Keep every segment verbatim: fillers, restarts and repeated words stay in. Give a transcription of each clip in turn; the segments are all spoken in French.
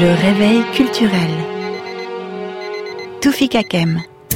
Le réveil culturel. Toufik Hakem.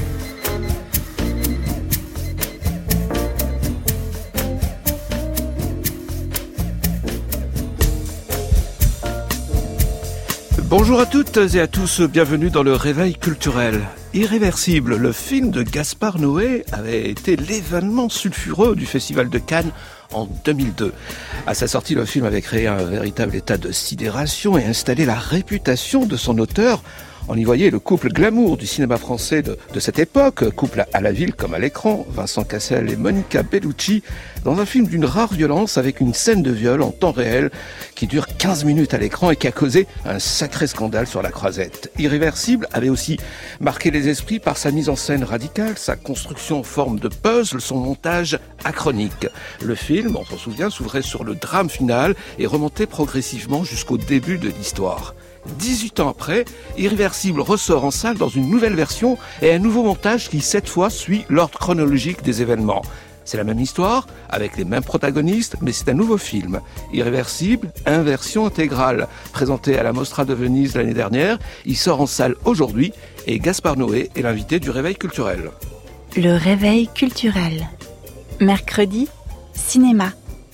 Bonjour à toutes et à tous, bienvenue dans le réveil culturel. Irréversible, le film de Gaspard Noé avait été l'événement sulfureux du Festival de Cannes en deux mille deux. À sa sortie, le film avait créé un véritable état de sidération et installé la réputation de son auteur. On y voyait le couple glamour du cinéma français de, de cette époque, couple à la ville comme à l'écran, Vincent Cassel et Monica Bellucci, dans un film d'une rare violence avec une scène de viol en temps réel qui dure quinze minutes à l'écran et qui a causé un sacré scandale sur la Croisette. Irréversible avait aussi marqué les esprits par sa mise en scène radicale, sa construction en forme de puzzle, son montage achronique. Le film, on s'en souvient, s'ouvrait sur le drame final et remontait progressivement jusqu'au début de l'histoire. dix-huit ans après, Irréversible ressort en salle dans une nouvelle version et un nouveau montage qui, cette fois, suit l'ordre chronologique des événements. C'est la même histoire, avec les mêmes protagonistes, mais c'est un nouveau film. Irréversible, inversion intégrale. Présenté à la Mostra de Venise l'année dernière, il sort en salle aujourd'hui et Gaspard Noé est l'invité du réveil culturel. Le réveil culturel. Mercredi, cinéma.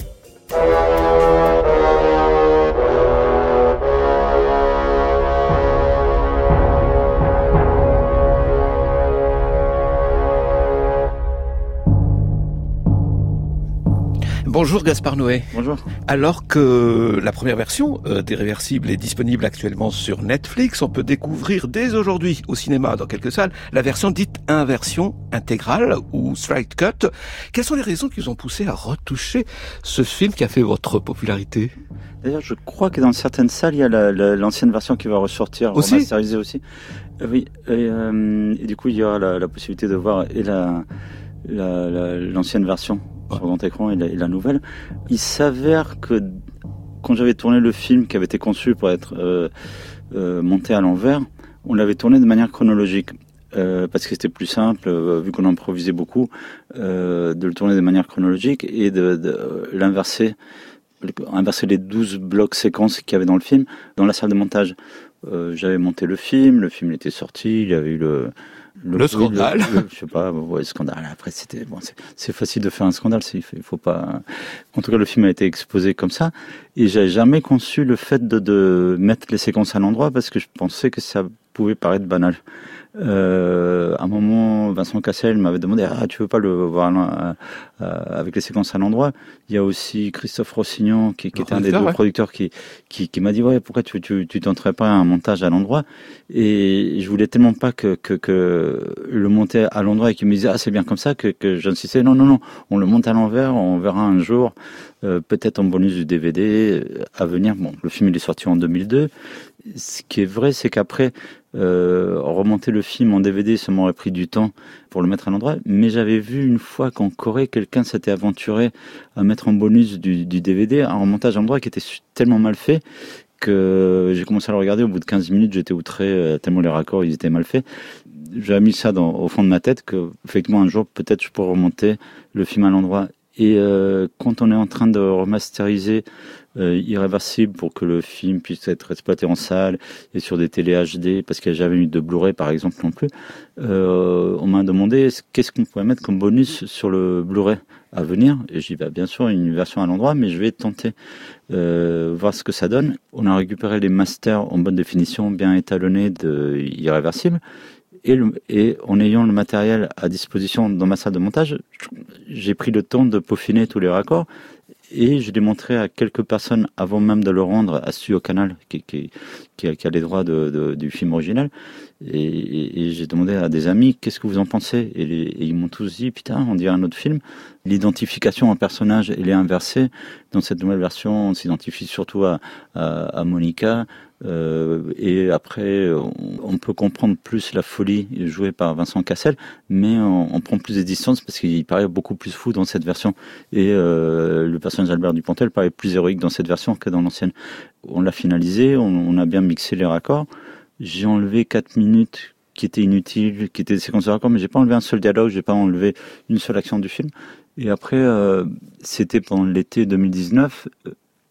Bonjour Gaspard Noé. Bonjour. Alors que la première version euh, d'Irréversible est disponible actuellement sur Netflix, on peut découvrir dès aujourd'hui au cinéma, dans quelques salles, la version dite inversion intégrale ou straight cut. Quelles sont les raisons qui vous ont poussé à retoucher ce film qui a fait votre popularité ? D'ailleurs, je crois que dans certaines salles, il y a la, la, l'ancienne version qui va ressortir, aussi remasterisée aussi. Euh, oui, et, euh, et du coup, il y aura la, la possibilité de voir et la, la, la, l'ancienne version sur grand écran et la, et la nouvelle. Il s'avère que quand j'avais tourné le film qui avait été conçu pour être euh, euh, monté à l'envers, on l'avait tourné de manière chronologique. Euh, parce que c'était plus simple, euh, vu qu'on improvisait beaucoup, euh, de le tourner de manière chronologique et de, de l'inverser, inverser les douze blocs séquences qu'il y avait dans le film, dans la salle de montage. Euh, j'avais monté le film, le film était sorti, il y avait eu le... Le, le scandale. Le, le, je sais pas, ouais, scandale. Après, c'était bon, c'est, c'est facile de faire un scandale. C'est, il faut pas. En tout cas, le film a été exposé comme ça, et j'avais jamais conçu le fait de, de mettre les séquences à l'endroit parce que je pensais que ça pouvait paraître banal. Euh, à un moment, Vincent Cassel m'avait demandé ah tu veux pas le voir euh, euh, avec les séquences à l'endroit. Il y a aussi Christophe Rossignon qui, qui était un des deux ouais. producteurs qui, qui qui m'a dit ouais pourquoi tu tu tu tenterais pas un montage à l'endroit, et je voulais tellement pas que que que le monter à l'endroit et qu'il me disait ah c'est bien comme ça que que j'insistais non non non on le monte à l'envers, on verra un jour euh, peut-être en bonus du D V D à venir. Bon, le film il est sorti en deux mille deux. Ce qui est vrai, c'est qu'après, euh, remonter le film en D V D, ça m'aurait pris du temps pour le mettre à l'endroit. Mais j'avais vu une fois qu'en Corée, quelqu'un s'était aventuré à mettre en bonus du, du D V D un remontage à l'endroit qui était tellement mal fait que j'ai commencé à le regarder. Au bout de quinze minutes, j'étais outré euh, tellement les raccords ils étaient mal faits. J'avais mis ça dans, au fond de ma tête que, effectivement, un jour, peut-être, je pourrais remonter le film à l'endroit. Et euh, quand on est en train de remasteriser euh, Irréversible pour que le film puisse être exploité en salle et sur des télé H D, parce qu'il n'y a jamais eu de Blu-ray par exemple non plus, euh, on m'a demandé qu'est-ce qu'on pourrait mettre comme bonus sur le Blu-ray à venir. Et j'ai dit bah, bien sûr une version à l'endroit, mais je vais tenter euh, voir ce que ça donne. On a récupéré les masters en bonne définition, bien étalonnés de Irréversible. Et, le, et en ayant le matériel à disposition dans ma salle de montage, j'ai pris le temps de peaufiner tous les raccords et je l'ai montré à quelques personnes avant même de le rendre à Studio Canal, qui, qui, qui, a, qui a les droits de, de, du film original. Et, et, et j'ai demandé à des amis, qu'est-ce que vous en pensez ? Et, les, et ils m'ont tous dit, putain, on dirait un autre film. L'identification en personnage, elle est inversée. Dans cette nouvelle version, on s'identifie surtout à, à, à Monica. Euh, et après, on, on peut comprendre plus la folie jouée par Vincent Cassel, mais on, on prend plus de distance parce qu'il paraît beaucoup plus fou dans cette version. Et euh, le personnage d'Albert Dupontel paraît plus héroïque dans cette version que dans l'ancienne. On l'a finalisé, on, on a bien mixé les raccords. J'ai enlevé quatre minutes qui étaient inutiles, qui étaient des séquences de raccords, mais j'ai pas enlevé un seul dialogue, j'ai pas enlevé une seule action du film. Et après, euh, c'était pendant l'été deux mille dix-neuf.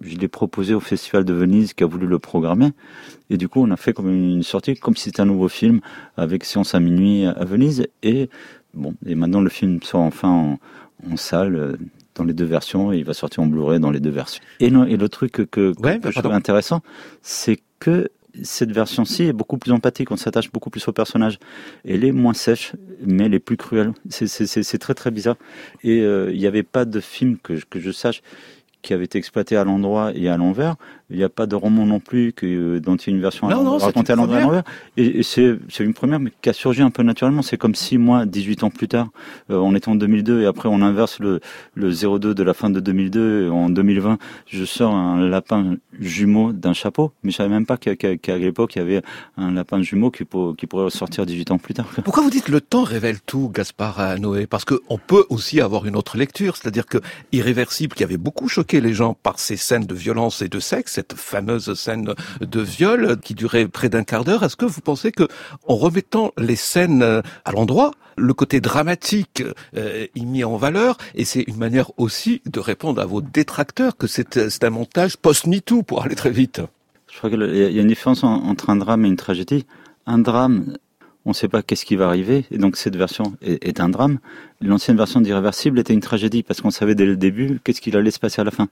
je l'ai proposé au Festival de Venise qui a voulu le programmer. Et du coup, on a fait comme une sortie, comme si c'était un nouveau film, avec séance à minuit à Venise. Et bon, et maintenant le film sort enfin en, en salle, dans les deux versions, et il va sortir en Blu-ray dans les deux versions. Et, non, et le truc que, que, ouais, que je trouve intéressant, c'est que cette version-ci est beaucoup plus empathique, on s'attache beaucoup plus au personnage. Elle est moins sèche, mais elle est plus cruelle. C'est, c'est, c'est, c'est très très bizarre. Et il euh, n'y avait pas de film que, que je sache qui avait été exploité à l'endroit et à l'envers. Il n'y a pas de roman non plus que, dont il y a une version non, non, racontée à l'endroit et à l'envers. Et, et c'est, c'est une première, mais qui a surgi un peu naturellement. C'est comme si moi, dix-huit ans plus tard, euh, on était en deux mille deux et après on inverse le, le zéro deux de la fin de deux mille deux. Et en deux mille vingt, je sors un lapin jumeau d'un chapeau. Mais je savais même pas qu'à, qu'à, qu'à l'époque, il y avait un lapin jumeau qui, pour, qui pourrait ressortir dix-huit ans plus tard. Pourquoi vous dites le temps révèle tout, Gaspard Noé? Parce qu'on peut aussi avoir une autre lecture. C'est-à-dire que Irréversible, qui avait beaucoup choqué les gens par ces scènes de violence et de sexe, cette fameuse scène de viol qui durait près d'un quart d'heure, est-ce que vous pensez que, en remettant les scènes à l'endroit, le côté dramatique euh, est mis en valeur, et c'est une manière aussi de répondre à vos détracteurs que c'est, c'est un montage post-MeToo pour aller très vite? Je crois qu'il y a une différence entre un drame et une tragédie. Un drame, on ne sait pas qu'est-ce qui va arriver, et donc cette version est, est un drame. L'ancienne version d'Irréversible était une tragédie, parce qu'on savait dès le début qu'est-ce qu'il allait se passer à la fin.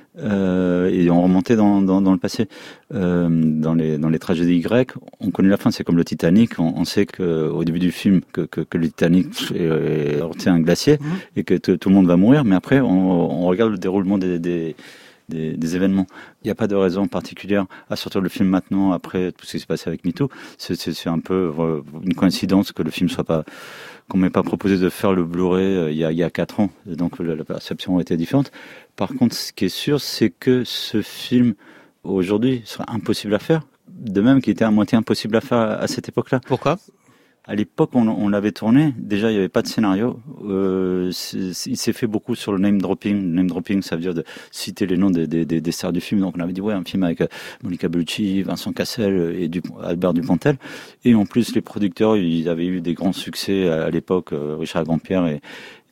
Euh, et on remontait dans, dans, dans le passé. Euh, dans les dans les tragédies grecques, on connaît la fin. C'est comme le Titanic. On, on sait que au début du film que que, que le Titanic est heurté un glacier, mmh. et que t- tout le monde va mourir. Mais après, on, on regarde le déroulement des des, des, des événements. Il n'y a pas de raison particulière à sortir le film maintenant après tout ce qui s'est passé avec MeToo. C'est, c'est, c'est un peu euh, une coïncidence que le film soit pas qu'on m'ait pas proposé de faire le Blu-ray euh, il y a il y a quatre ans. Donc la, la perception était différente. Par contre, ce qui est sûr, c'est que ce film, aujourd'hui, serait impossible à faire. De même qu'il était à moitié impossible à faire à cette époque-là. Pourquoi ? À l'époque, on, on l'avait tourné. Déjà, il n'y avait pas de scénario. Euh, c'est, il s'est fait beaucoup sur le name dropping. Le name dropping, ça veut dire de citer les noms des, des, des, des stars du film. Donc, on avait dit, ouais, un film avec Monica Bellucci, Vincent Cassel et du, Albert Dupontel. Et en plus, les producteurs, ils avaient eu des grands succès à, à l'époque. Richard Grandpierre et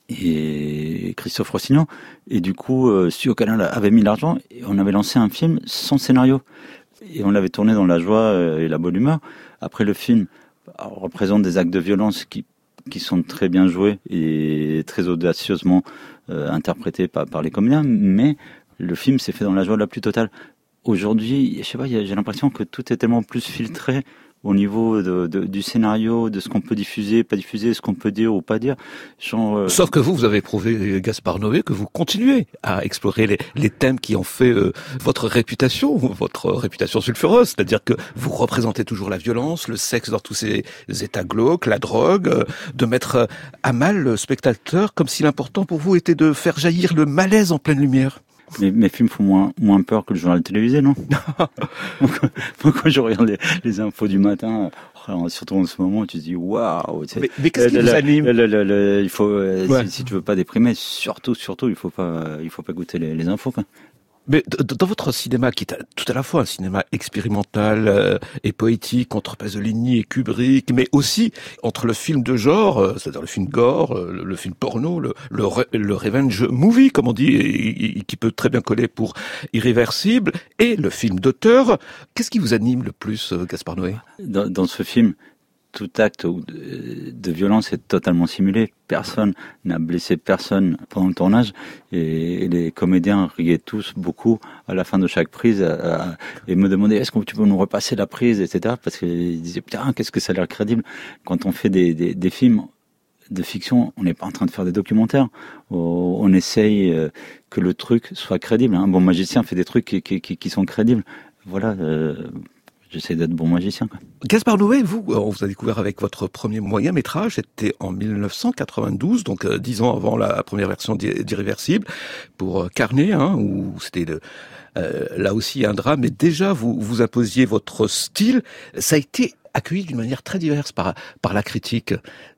et Christophe Rossignol, et du coup euh, Studio Canal avait mis l'argent et on avait lancé un film sans scénario et on l'avait tourné dans la joie euh, et la bonne humeur. Après, le film alors, représente des actes de violence qui qui sont très bien joués et très audacieusement euh, interprétés par par les comédiens, mais le film s'est fait dans la joie la plus totale. Aujourd'hui, je sais pas, j'ai l'impression que tout est tellement plus filtré au niveau de, de, du scénario, de ce qu'on peut diffuser, pas diffuser, ce qu'on peut dire ou pas dire. Genre, euh... Sauf que vous, vous avez prouvé, Gaspard Noé, que vous continuez à explorer les, les thèmes qui ont fait euh, votre réputation, votre réputation sulfureuse, c'est-à-dire que vous représentez toujours la violence, le sexe dans tous ses états glauques, la drogue, euh, de mettre à mal le spectateur, comme si l'important pour vous était de faire jaillir le malaise en pleine lumière. Mais mes films font moins, moins peur que le journal télévisé, non? Moi, quand je regarde les, les infos du matin, surtout en ce moment, tu te dis waouh. Mais, mais qu'est-ce qui vous anime? le, le, le, il faut, ouais. si, si tu veux pas déprimer, surtout, surtout, il faut pas, il faut pas goûter les, les infos, quoi. Mais dans votre cinéma, qui est tout à la fois un cinéma expérimental euh, et poétique, entre Pasolini et Kubrick, mais aussi entre le film de genre, euh, c'est-à-dire le film gore, euh, le, le film porno, le, le, le revenge movie, comme on dit, et, et, qui peut très bien coller pour Irréversible, et le film d'auteur, qu'est-ce qui vous anime le plus, euh, Gaspard Noé? Dans, dans ce film, tout acte de, de violence est totalement simulé. Personne n'a blessé personne pendant le tournage et, et les comédiens riaient tous beaucoup à la fin de chaque prise à, à, et me demandaient est-ce que tu peux nous repasser la prise, et cetera. Parce qu'ils disaient putain, qu'est-ce que ça a l'air crédible. Quand on fait des, des, des films de fiction, on n'est pas en train de faire des documentaires. On, on essaye que le truc soit crédible. Un bon magicien fait des trucs qui, qui, qui, qui sont crédibles. Voilà. Euh, J'essaie d'être bon magicien, quoi. Gaspard Noé, vous, on vous a découvert avec votre premier moyen métrage, c'était en dix-neuf cent quatre-vingt-douze, donc euh, dix ans avant la première version d'Irréversible, pour euh, Carnet, hein, où c'était le, euh, là aussi un drame, mais déjà vous vous imposiez votre style. Ça a été accueilli d'une manière très diverse par par la critique.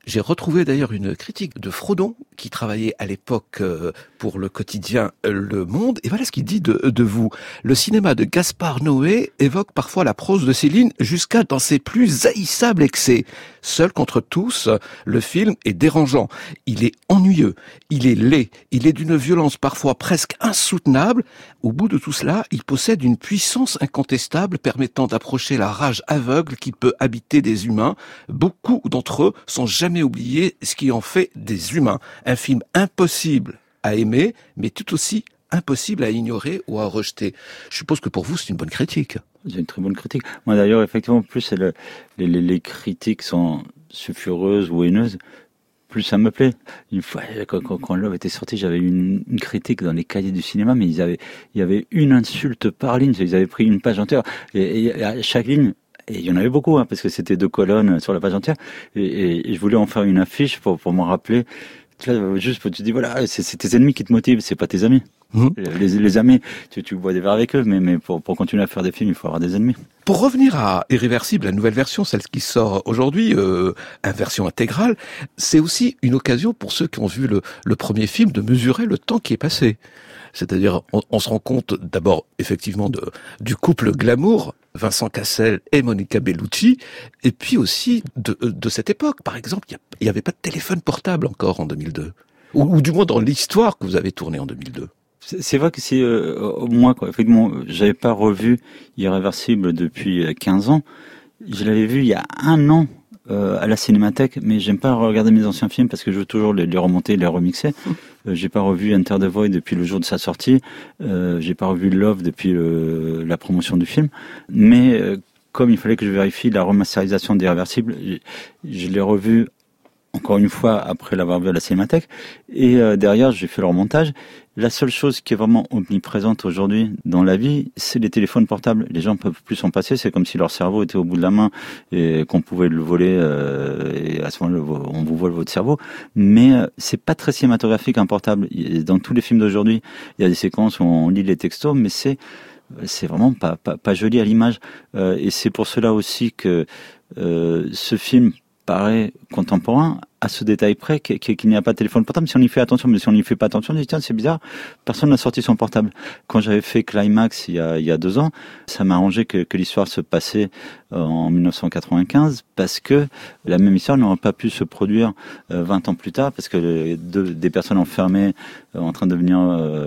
J'ai retrouvé d'ailleurs une critique de Frodon, qui travaillait à l'époque pour le quotidien Le Monde, et voilà ce qu'il dit de, de vous. Le cinéma de Gaspard Noé évoque parfois la prose de Céline jusqu'à dans ses plus haïssables excès. Seul contre tous, le film est dérangeant. Il est ennuyeux, il est laid, il est d'une violence parfois presque insoutenable. Au bout de tout cela, il possède une puissance incontestable permettant d'approcher la rage aveugle qui peut habiter des humains. Beaucoup d'entre eux sans jamais oublier ce qui en fait des humains. Un film impossible à aimer, mais tout aussi impossible à ignorer ou à rejeter. Je suppose que pour vous, c'est une bonne critique. C'est une très bonne critique. Moi d'ailleurs, effectivement, plus le, les, les, les critiques sont sulfureuses ou haineuses, plus ça me plaît. Une fois, quand, quand, quand Love était sorti, j'avais une, une critique dans les cahiers du cinéma, mais ils avaient, il y avait une insulte par ligne. Ils avaient pris une page entière. Et, et à chaque ligne, et il y en avait beaucoup, hein, parce que c'était deux colonnes sur la page entière. Et, et, et je voulais en faire une affiche pour, pour m'en rappeler. Tu vois, juste, tu te dis, voilà, c'est, c'est tes ennemis qui te motivent, c'est pas tes amis. Mmh. Les, les amis, tu, tu bois des verres avec eux, mais, mais pour, pour continuer à faire des films, il faut avoir des ennemis. Pour revenir à Irréversible, la nouvelle version, celle qui sort aujourd'hui, euh, une version intégrale, c'est aussi une occasion pour ceux qui ont vu le, le premier film de mesurer le temps qui est passé. C'est-à-dire, on, on se rend compte d'abord, effectivement, de, du couple glamour, Vincent Cassel et Monica Bellucci, et puis aussi de, de cette époque. Par exemple, il n'y avait pas de téléphone portable encore en deux mille deux. Ou, ou du moins dans l'histoire que vous avez tournée en deux mille deux. C'est vrai que c'est euh, moi quoi. Effectivement, j'avais pas revu Irréversible depuis quinze ans. Je l'avais vu il y a un an euh, à la Cinémathèque, mais j'aime pas regarder mes anciens films parce que je veux toujours les, les remonter, les remixer. Euh, j'ai pas revu Enter the Void depuis le jour de sa sortie. Euh, j'ai pas revu Love depuis le, la promotion du film. Mais euh, comme il fallait que je vérifie la remasterisation d'Irréversible, je, je l'ai revu encore une fois après l'avoir vu à la Cinémathèque. Et euh, derrière, j'ai fait le remontage. La seule chose qui est vraiment omniprésente aujourd'hui dans la vie, c'est les téléphones portables. Les gens peuvent plus s'en passer. C'est comme si leur cerveau était au bout de la main et qu'on pouvait le voler. Euh, et à ce moment-là, on vous vole votre cerveau. Mais euh, c'est pas très cinématographique un portable. Dans tous les films d'aujourd'hui, il y a des séquences où on lit les textos, mais c'est c'est vraiment pas pas, pas joli à l'image. Euh, et c'est pour cela aussi que euh, ce film paraît contemporain à ce détail près qu'il, qu'il n'y a pas de téléphone portable. Si on y fait attention, mais si on n'y fait pas attention, on dit tiens c'est bizarre, personne n'a sorti son portable. Quand j'avais fait Climax il y a, il y a deux ans, ça m'a arrangé que, que l'histoire se passait en dix-neuf cent quatre-vingt-quinze parce que la même histoire n'aurait pas pu se produire vingt ans plus tard parce que deux, des personnes enfermées en train de devenir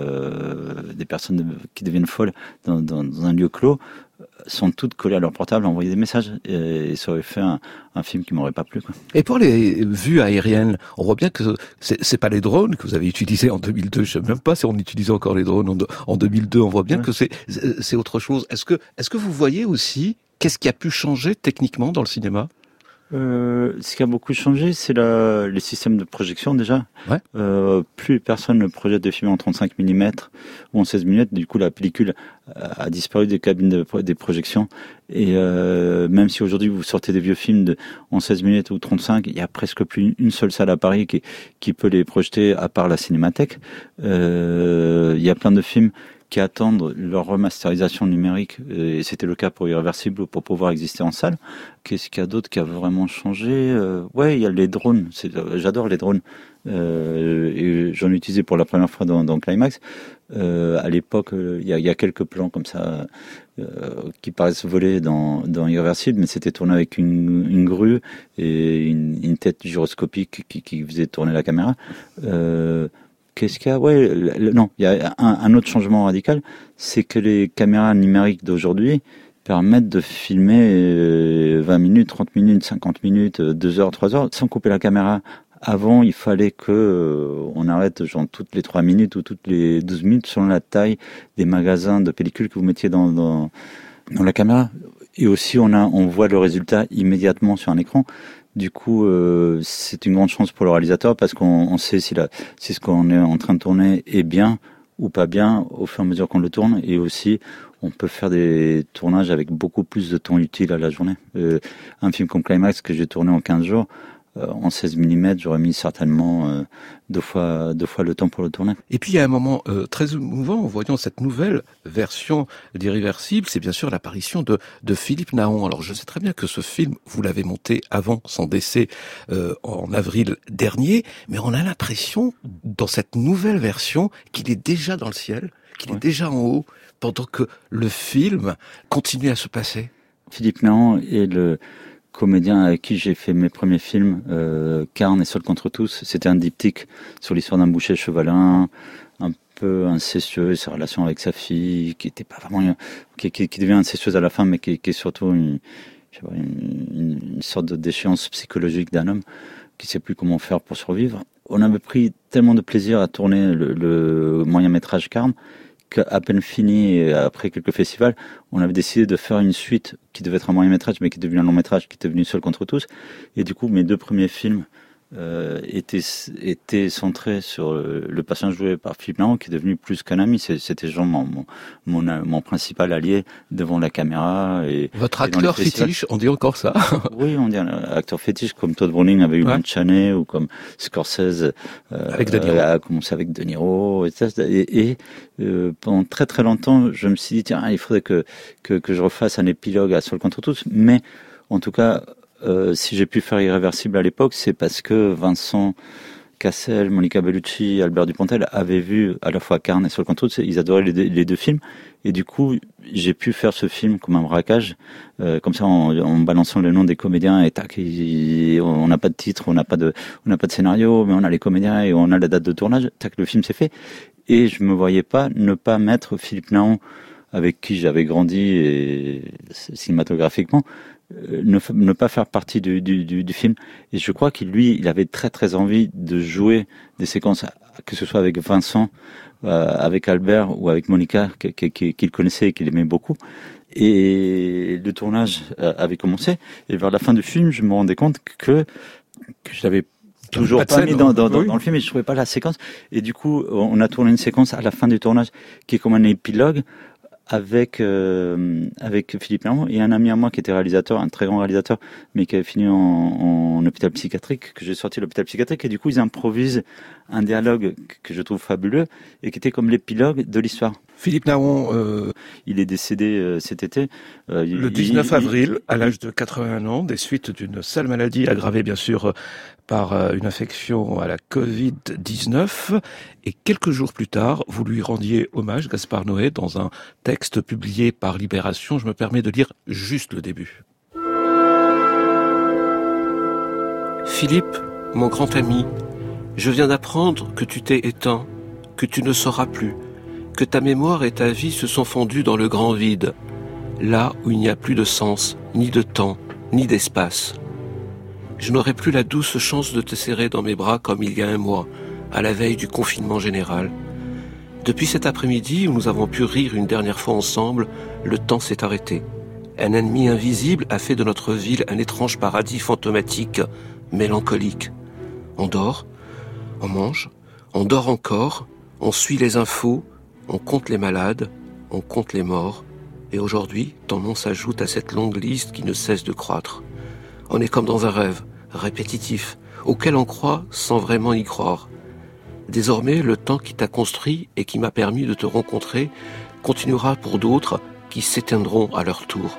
euh, des personnes de, qui deviennent folles dans, dans, dans un lieu clos sont toutes collées à leur portable, envoyer des messages, et, et ça aurait fait un, un film qui m'aurait pas plu, quoi. Et pour les vues aériennes, on voit bien que c'est, c'est pas les drones que vous avez utilisés en deux mille deux. Je sais même pas si on utilisait encore les drones en, de, en deux mille deux. On voit bien ouais. que c'est, c'est autre chose. Est-ce que, est-ce que vous voyez aussi qu'est-ce qui a pu changer techniquement dans le cinéma? Euh, ce qui a beaucoup changé, c'est la, les systèmes de projection déjà. Ouais. Euh, plus personne ne projette des films en trente-cinq millimètres ou en seize millimètres. Du coup, la pellicule a, a disparu des cabines de, des projections. Et euh, même si aujourd'hui vous sortez des vieux films de, en seize millimètres ou trente-cinq, il y a presque plus une seule salle à Paris qui, qui peut les projeter à part la Cinémathèque. Euh, il y a plein de films qui attendent leur remasterisation numérique, et c'était le cas pour Irréversible, pour pouvoir exister en salle. Qu'est-ce qu'il y a d'autre qui a vraiment changé? euh, Ouais, il y a les drones. C'est, j'adore les drones. Euh, et j'en ai utilisé pour la première fois dans, dans Climax. Euh, à l'époque, il y a, il y a quelques plans comme ça euh, qui paraissent voler dans, dans Irréversible, mais c'était tourné avec une, une grue et une, une tête gyroscopique qui, qui faisait tourner la caméra. Euh, Qu'est-ce qu'il y a? Ouais, le, le, non, il y a un, un autre changement radical, c'est que les caméras numériques d'aujourd'hui permettent de filmer vingt minutes, trente minutes, cinquante minutes, deux heures, trois heures, sans couper la caméra. Avant, il fallait que euh, on arrête genre toutes les trois minutes ou toutes les douze minutes selon la taille des magasins de pellicules que vous mettiez dans, dans, dans la caméra. Et aussi, on a, on voit le résultat immédiatement sur un écran. Du coup, euh, c'est une grande chance pour le réalisateur parce qu'on on sait si, la, si ce qu'on est en train de tourner est bien ou pas bien au fur et à mesure qu'on le tourne. Et aussi, on peut faire des tournages avec beaucoup plus de temps utile à la journée. Euh, un film comme Climax que j'ai tourné en quinze jours, euh, en seize millimètres, j'aurais mis certainement euh, deux fois deux fois le temps pour le tourner. Et puis il y a un moment euh, très émouvant en voyant cette nouvelle version d'Irréversible, c'est bien sûr l'apparition de, de Philippe Naon. Alors je sais très bien que ce film, vous l'avez monté avant son décès euh, en avril dernier, mais on a l'impression dans cette nouvelle version qu'il est déjà dans le ciel, qu'il ouais. est déjà en haut, pendant que le film continue à se passer. Philippe Naon est le comédien avec qui j'ai fait mes premiers films, euh, Carne et Seul contre tous. C'était un diptyque sur l'histoire d'un boucher chevalin, un peu incestueux, sa relation avec sa fille, qui était pas vraiment, qui, qui, qui devient incestueuse à la fin, mais qui, qui est surtout une, je sais pas, une, une sorte de déchéance psychologique d'un homme qui sait plus comment faire pour survivre. On avait pris tellement de plaisir à tourner le, le moyen métrage Carne, qu'à peine fini, après quelques festivals, on avait décidé de faire une suite qui devait être un moyen-métrage, mais qui est devenu un long-métrage, qui est devenu Seul contre tous. Et du coup, mes deux premiers films euh, étaient, étaient centrés sur le, le personnage joué par Philippe Naon, qui est devenu plus qu'un ami. C'était genre mon, mon, mon, mon principal allié devant la caméra. Et, Votre acteur et fétiche, on dit encore ça? Oui, on dit un acteur fétiche, comme Todd Browning avec eu ouais. Chaney, ou comme Scorsese euh, avec De Niro. a commencé avec De Niro, et, et, et euh, pendant très très longtemps, je me suis dit, tiens, il faudrait que, que, que je refasse un épilogue à Seul contre tous, mais en tout cas, Euh, si j'ai pu faire Irréversible à l'époque, c'est parce que Vincent Cassel, Monica Bellucci, Albert Dupontel avaient vu à la fois Carne et Seul contre tous. Ils adoraient les deux, les deux films. Et du coup, j'ai pu faire ce film comme un braquage, euh, comme ça, en, en balançant le nom des comédiens. Et tac, et on n'a pas de titre, on n'a pas de, on n'a pas de scénario, mais on a les comédiens et on a la date de tournage. Tac, le film s'est fait. Et je me voyais pas ne pas mettre Philippe Naon, avec qui j'avais grandi et cinématographiquement, Ne, ne pas faire partie du, du, du, du film. Et je crois qu'il lui, il avait très très envie de jouer des séquences, que ce soit avec Vincent, euh, avec Albert ou avec Monica, qu'il connaissait et qu'il aimait beaucoup. Et le tournage avait commencé. Et vers la fin du film, je me rendais compte que, que je l'avais toujours pas, pas mis dans, dans, dans, oui. dans le film et je trouvais pas la séquence. Et du coup, on a tourné une séquence à la fin du tournage qui est comme un épilogue, avec euh, avec Philippe Naon et un ami à moi qui était réalisateur, un très grand réalisateur, mais qui avait fini en, en hôpital psychiatrique, que j'ai sorti de l'hôpital psychiatrique, et du coup ils improvisent un dialogue que je trouve fabuleux et qui était comme l'épilogue de l'histoire. Philippe Naon, euh, il est décédé euh, cet été. Euh, le dix-neuf avril, à l'âge de quatre-vingt-un ans, des suites d'une sale maladie aggravée bien sûr par euh, une infection à la covid dix-neuf. Et quelques jours plus tard, vous lui rendiez hommage, Gaspard Noé, dans un texte publié par Libération. Je me permets de lire juste le début. Philippe, mon grand ami, je viens d'apprendre que tu t'es éteint, que tu ne sauras plus, que ta mémoire et ta vie se sont fondues dans le grand vide, là où il n'y a plus de sens, ni de temps, ni d'espace. Je n'aurai plus la douce chance de te serrer dans mes bras comme il y a un mois, à la veille du confinement général. Depuis cet après-midi où nous avons pu rire une dernière fois ensemble, le temps s'est arrêté. Un ennemi invisible a fait de notre ville un étrange paradis fantomatique, mélancolique. On dort, on mange, on dort encore, on suit les infos, on compte les malades, on compte les morts, et aujourd'hui, ton nom s'ajoute à cette longue liste qui ne cesse de croître. On est comme dans un rêve, répétitif, auquel on croit sans vraiment y croire. Désormais, le temps qui t'a construit et qui m'a permis de te rencontrer continuera pour d'autres qui s'éteindront à leur tour.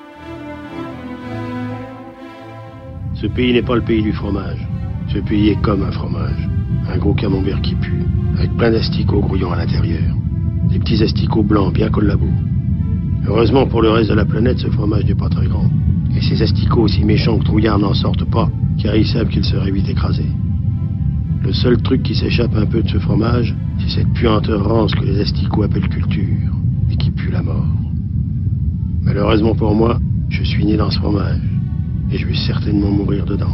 Ce pays n'est pas le pays du fromage. Ce pays est comme un fromage. Un gros camembert qui pue, avec plein d'asticots grouillants à l'intérieur. Des petits asticots blancs bien collabos. Heureusement pour le reste de la planète, ce fromage n'est pas très grand. Et ces asticots aussi méchants que trouillards n'en sortent pas, car ils savent qu'ils seraient vite écrasés. Le seul truc qui s'échappe un peu de ce fromage, c'est cette puanteur rance que les asticots appellent culture, et qui pue la mort. Malheureusement pour moi, je suis né dans ce fromage, et je vais certainement mourir dedans.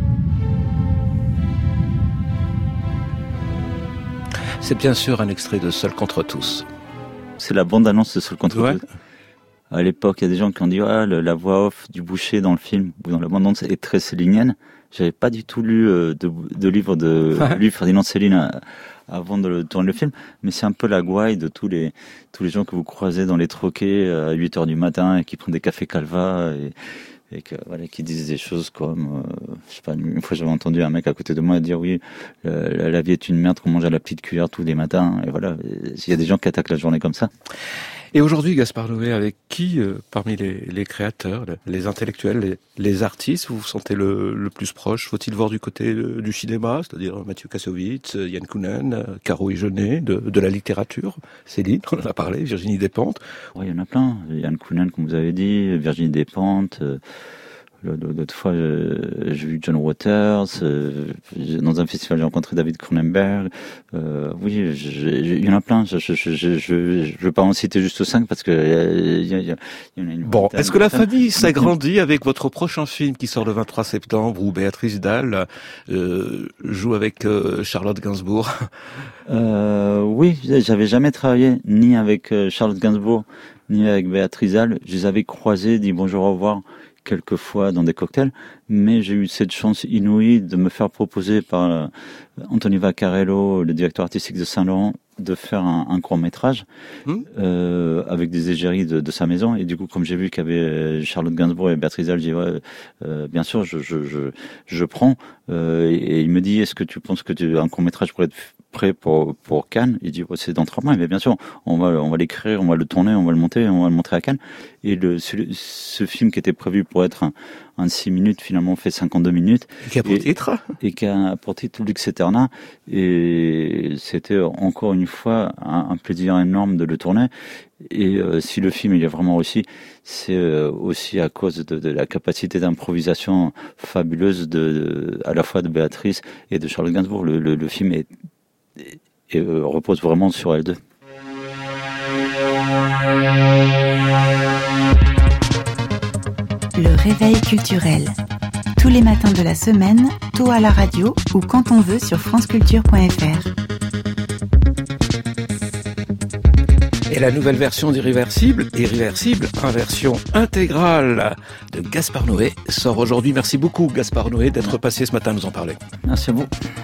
C'est bien sûr un extrait de Seul contre tous. C'est la bande-annonce de Seul contre ouais. tous. À l'époque, il y a des gens qui ont dit ah, le, la voix off du boucher dans le film ou dans la bande-annonce est très célinienne. J'avais pas du tout lu euh, de, de livre de ouais. lui Ferdinand Céline à, avant de le, tourner le film, mais c'est un peu la gouaille de tous les tous les gens que vous croisez dans les troquets à huit heures du matin et qui prennent des cafés Calva et et que voilà, qui disent des choses comme, euh, je sais pas, une fois j'avais entendu un mec à côté de moi dire oui, la, la vie est une merde qu'on mange à la petite cuillère tous les matins, et voilà, il y a des gens qui attaquent la journée comme ça. Et aujourd'hui, Gaspard Noé, avec qui, euh, parmi les, les créateurs, les intellectuels, les, les artistes, vous vous sentez le, le plus proche? Faut-il voir du côté de, du cinéma, c'est-à-dire Mathieu Kassovitz, Yann Kounen, Caro Igenet, de, de la littérature, Céline, on en a parlé, Virginie Despentes. Oui, il y en a plein. Yann Kounen, comme vous avez dit, Virginie Despentes. Euh... L'autre fois, j'ai vu John Waters. Euh, dans un festival, j'ai rencontré David Cronenberg. Euh, oui, il y en a plein. Je je je je, je, je veux pas en citer juste cinq parce que il y, y, y, y en a une. Bon, est-ce que la famille s'agrandit avec votre prochain film qui sort le vingt-trois septembre où Béatrice Dalle euh, joue avec euh, Charlotte Gainsbourg? euh, Oui, j'avais jamais travaillé ni avec euh, Charlotte Gainsbourg ni avec Béatrice Dalle. Je les avais croisés, dit bonjour, au revoir quelques fois dans des cocktails, mais j'ai eu cette chance inouïe de me faire proposer par euh, Anthony Vaccarello, le directeur artistique de Saint-Laurent, de faire un, un court-métrage mmh. euh, avec des égéries de, de sa maison. Et du coup, comme j'ai vu qu'il y avait Charlotte Gainsbourg et Béatrice Dalle, j'ai dit ouais, euh, bien sûr, je, je, je, je prends. Euh, et, et il me dit, est-ce que tu penses que tu, un court-métrage pourrait être prêt pour, pour Cannes? Il dit, ouais, c'est dans trois mois. Mais bien sûr, on va, on va l'écrire, on va le tourner, on va le monter, on va le montrer à Cannes. Et le, ce, ce film qui était prévu pour être un, un six minutes, finalement, fait cinquante-deux minutes. Et qui a pour titre. Et qui a pour titre Lux Aeterna. Et c'était encore une fois un, un plaisir énorme de le tourner. Et euh, si le film il est vraiment réussi, c'est euh, aussi à cause de, de la capacité d'improvisation fabuleuse de, de à la fois de Béatrice et de Charlotte Gainsbourg. Le, le, le film est, est, est, euh, repose vraiment sur elles deux. Le réveil culturel. Tous les matins de la semaine, tôt à la radio ou quand on veut sur franceculture point f r. Et la nouvelle version d'Irréversible, Irréversible, en version intégrale de Gaspard Noé, sort aujourd'hui. Merci beaucoup Gaspard Noé d'être passé ce matin nous en parler. Merci à vous.